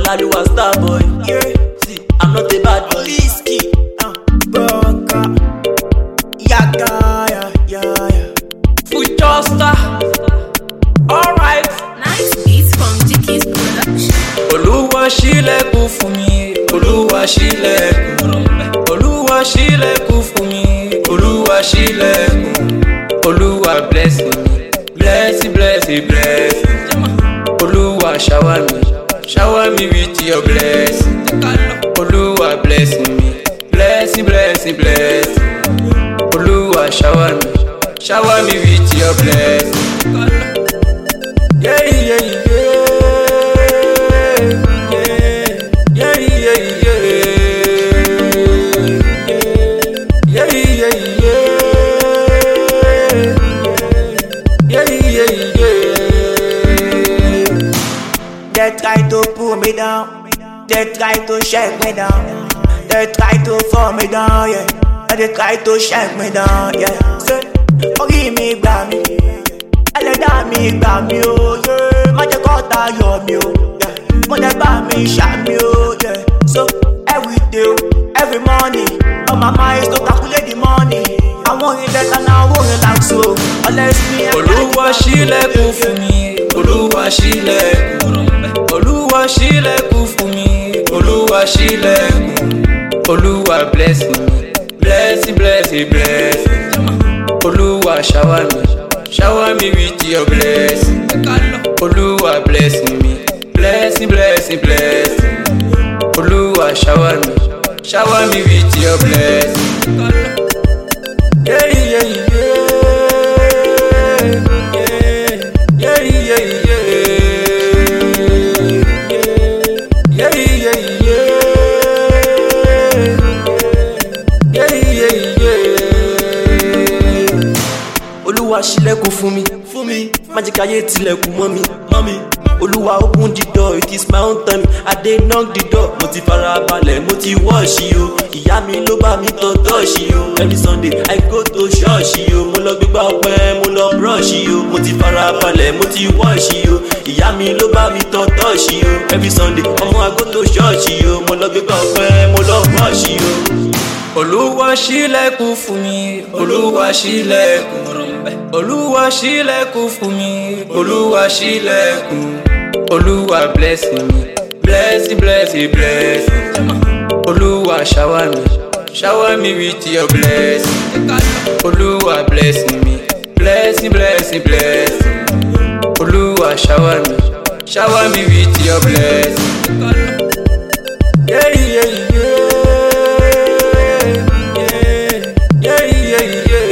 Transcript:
Olaluwa star boy. Yeah, see, I'm not a bad boy. Whiskey, Boca, Yaga, yeah. Future star. Alright. Nice beats from Jiki's production. Olúwa ṣílẹ̀kùn fún mi, Olúwa ṣílẹ̀kùn. Olúwa ṣílẹ̀kùn fún mi, Olúwa ṣílẹ̀kùn. Olúwa bless me, bless. Olúwa shower me with your blessing. Olúwa bless me, bless. Olúwa shower me with your blessing. Yeah. They try to pull me down, they try to shake me down, they try to fall me down, yeah. And they try to shake me down, yeah. Say, forgive me, gbà mí, ẹlẹ́dàá mi gbà mí o, yeah. Má jẹ́ kó tayọ̀ mi o, yeah. Mo dẹ̀ bá mi ṣàmì o, yeah. So every day, every morning, on my mind is to calculate the money. I want it better now, I want it like so. Unless me and Olúwa ṣílẹ̀kùn fún mi, Olúwa ṣílẹ̀kùn. Olúwa ṣílẹ̀kùn fún mi, Olúwa ṣílẹ̀kùn. Olúwa bless me, bless. Olúwa shower me with your blessing. Olúwa bless me, bless. Olúwa shower me with your blessing. Yeah. Olúwa ṣílẹ̀kùn fún mi, má jẹ́ káyé tilẹ̀kùn mọ́ mi. Olúwa open the door, it is my own time. I dey knock the door, mo ti farabalẹ̀, mo ti wọ́ọ̀ṣì o. Ìyá mi ló bá mi tọ́ tọ́ọ̀ṣì o. Every Sunday I go to ṣọ́ọ̀ṣì o. Mo lọ gbégbá ọpẹ́, mo lọ brọ́ọ̀ṣì o. Mo ti farabalẹ̀, mo ti wọ́ọ̀ṣì o. Ìyá mi ló bá mi tọ́ tọ́ọ̀ṣì o. Every Sunday ọmọ I go to ṣọ́ọ̀ṣì o. Mo lọ gbégbá ọpẹ́, mo lọ brọ́ọ̀ṣì o. Olúwa ṣílẹ̀kùn fún mi, Olúwa ṣílẹ̀kùn. Olúwa ṣílẹ̀kùn fún mi, Olúwa ṣílẹ̀kùn. Olúwa bless me, bless. Olúwa shower me with your blessing. Olúwa bless me, bless. Olúwa shower me with your blessing. Yeah.